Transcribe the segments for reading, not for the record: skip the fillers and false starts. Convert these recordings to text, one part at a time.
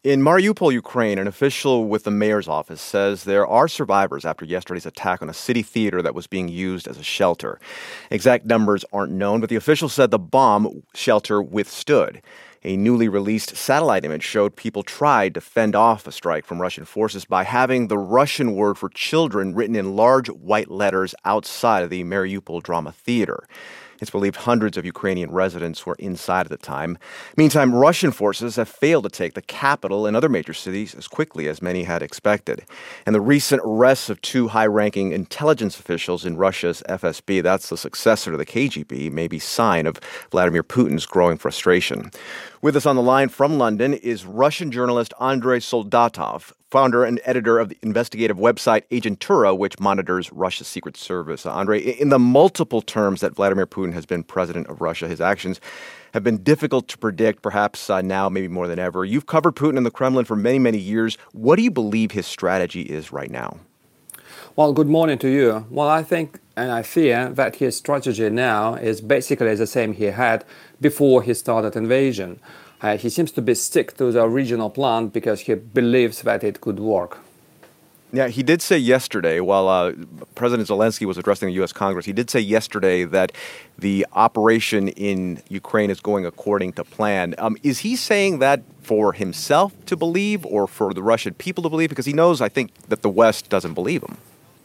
In Mariupol, Ukraine, an official with the mayor's office says there are survivors after yesterday's attack on a city theater that was being used as a shelter. Exact numbers aren't known, but the official said the bomb shelter withstood. A newly released satellite image showed people tried to fend off a strike from Russian forces by having the Russian word for children written in large white letters outside of the Mariupol Drama Theater. It's believed hundreds of Ukrainian residents were inside at the time. Meantime, Russian forces have failed to take the capital and other major cities as quickly as many had expected. And the recent arrests of two high-ranking intelligence officials in Russia's FSB, that's the successor to the KGB, may be sign of Vladimir Putin's growing frustration. With us on the line from London is Russian journalist Andrei Soldatov, founder and editor of the investigative website Agentura, which monitors Russia's secret service. Andrei, in the multiple terms that Vladimir Putin has been president of Russia, his actions have been difficult to predict, perhaps now maybe more than ever. You've covered Putin in the Kremlin for many, many years. What do you believe his strategy is right now? Well, good morning to you. Well, I think and I fear that his strategy now is basically the same he had before he started invasion. He seems to be stick to the original plan because he believes that it could work. Yeah, he did say yesterday, while President Zelensky was addressing the U.S. Congress, he did say yesterday that the operation in Ukraine is going according to plan. Is he saying that for himself to believe or for the Russian people to believe? Because he knows, I think, that the West doesn't believe him.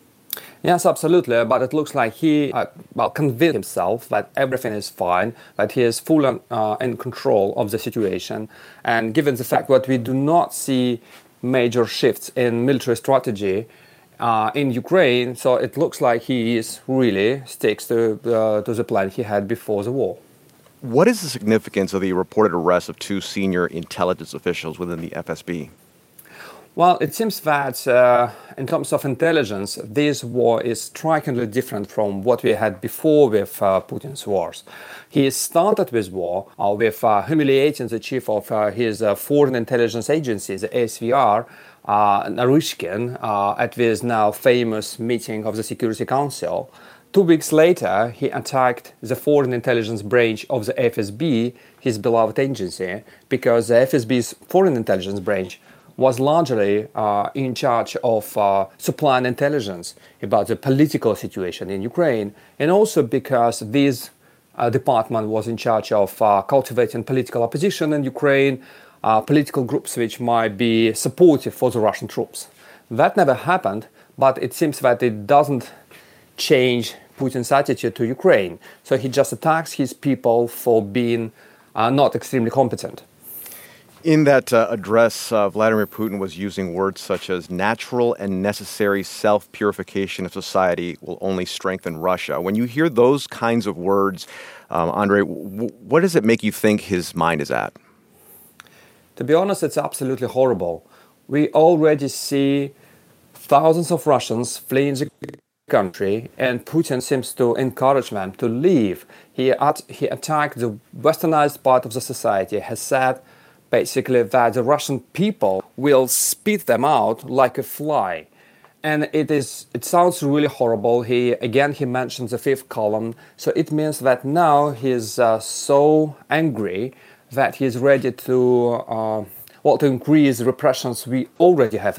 Yes, absolutely. But it looks like he convinced himself that everything is fine, that he is full in control of the situation. And given the fact that we do not see major shifts in military strategy in Ukraine, so it looks like he is really sticks to the plan he had before the war. What is the significance of the reported arrest of two senior intelligence officials within the FSB? Well, it seems that in terms of intelligence, this war is strikingly different from what we had before with Putin's wars. He started this war with humiliating the chief of his foreign intelligence agency, the ASVR, Naryshkin, at this now famous meeting of the Security Council. 2 weeks later, he attacked the foreign intelligence branch of the FSB, his beloved agency, because the FSB's foreign intelligence branch was largely in charge of supplying intelligence about the political situation in Ukraine, and also because this department was in charge of cultivating political opposition in Ukraine, political groups which might be supportive for the Russian troops. That never happened, but it seems that it doesn't change Putin's attitude to Ukraine. So he just attacks his people for being not extremely competent. In that address, Vladimir Putin was using words such as natural and necessary self-purification of society will only strengthen Russia. When you hear those kinds of words, Andrei, what does it make you think his mind is at? To be honest, it's absolutely horrible. We already see thousands of Russians fleeing the country, and Putin seems to encourage them to leave. He attacked the westernized part of the society, has said basically that the Russian people will spit them out like a fly. And it sounds really horrible. He mentions the fifth column. So it means that now he's so angry that he's ready to increase the repressions we already have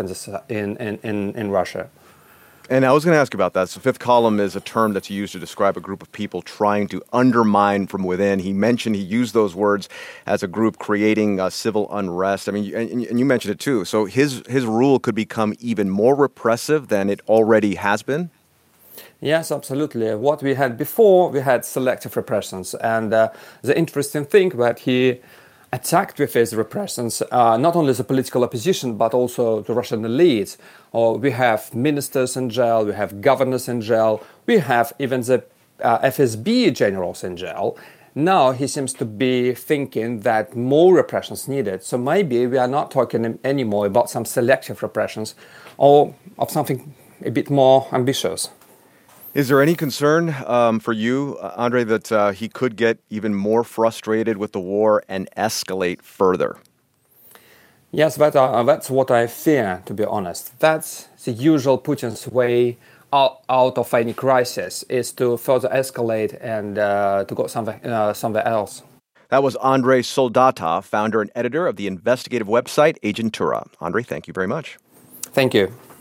in Russia. And I was going to ask about that. So fifth column is a term that's used to describe a group of people trying to undermine from within. He used those words as a group creating civil unrest. I mean, and you mentioned it too. So his rule could become even more repressive than it already has been? Yes, absolutely. What we had before, we had selective repressions. And the interesting thing that he attacked with his repressions, not only the political opposition, but also the Russian elites. We have ministers in jail, we have governors in jail, we have even the FSB generals in jail. Now he seems to be thinking that more repressions needed. So maybe we are not talking anymore about some selective repressions or of something a bit more ambitious. Is there any concern for you, Andrei, that he could get even more frustrated with the war and escalate further? Yes, that's what I fear, to be honest. That's the usual Putin's way out of any crisis, is to further escalate and to go somewhere else. That was Andrei Soldatov, founder and editor of the investigative website Agentura. Andrei, thank you very much. Thank you.